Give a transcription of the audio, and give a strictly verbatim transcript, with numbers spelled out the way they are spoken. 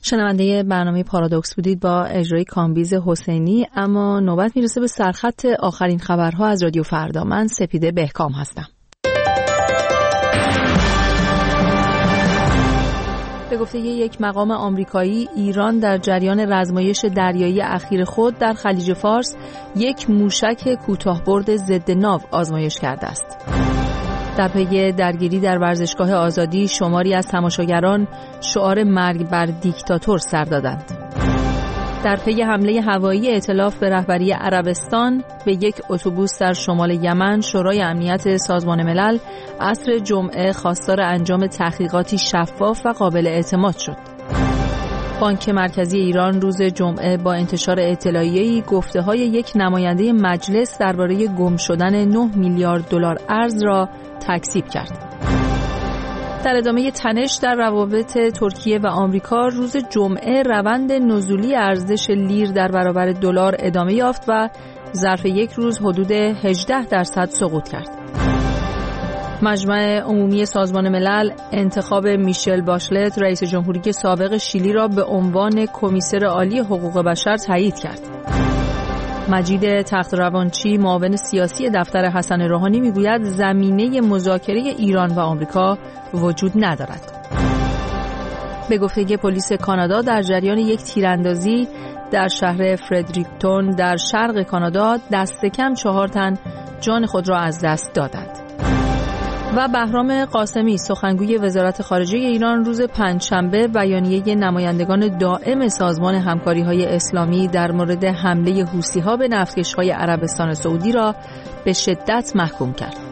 شنونده برنامه پارادوکس بودید با اجرای کامبیز حسینی. اما نوبت میرسه به سرخط آخرین خبرها از رادیو فردا. من سپیده بهکام هستم. به گفته یک مقام آمریکایی، ایران در جریان رزمایش دریایی اخیر خود در خلیج فارس یک موشک کوتاه‌برد ضد ناو آزمایش کرده است. در پی درگیری در ورزشگاه آزادی، شماری از تماشاگران شعار مرگ بر دیکتاتور سر دادند. در پی حمله هوایی ائتلاف به رهبری عربستان به یک اتوبوس در شمال یمن، شورای امنیت سازمان ملل عصر جمعه خواستار انجام تحقیقاتی شفاف و قابل اعتماد شد. بانک مرکزی ایران روز جمعه با انتشار اطلاعیه‌ای گفته‌های یک نماینده مجلس درباره گم شدن نه میلیارد دلار ارز را تکذیب کرد. در ادامه تنش در روابط ترکیه و آمریکا، روز جمعه روند نزولی ارزش لیر در برابر دلار ادامه یافت و ظرف یک روز حدود هجده درصد سقوط کرد. مجمع عمومی سازمان ملل انتخاب میشل باشلت رئیس جمهوری سابق شیلی را به عنوان کمیسر عالی حقوق بشر تایید کرد. مجید تخت‌روانچی معاون سیاسی دفتر حسن روحانی میگوید زمینه مذاکره ایران و آمریکا وجود ندارد. به گفته پلیس کانادا در جریان یک تیراندازی در شهر فردریکتون در شرق کانادا دست کم چهار تن جان خود را از دست دادند. و بهرام قاسمی سخنگوی وزارت خارجه ایران روز پنجشنبه بیانیه نمایندگان دائم سازمان همکاری‌های اسلامی در مورد حمله حوثی‌ها به نفتکش‌های عربستان سعودی را به شدت محکوم کرد.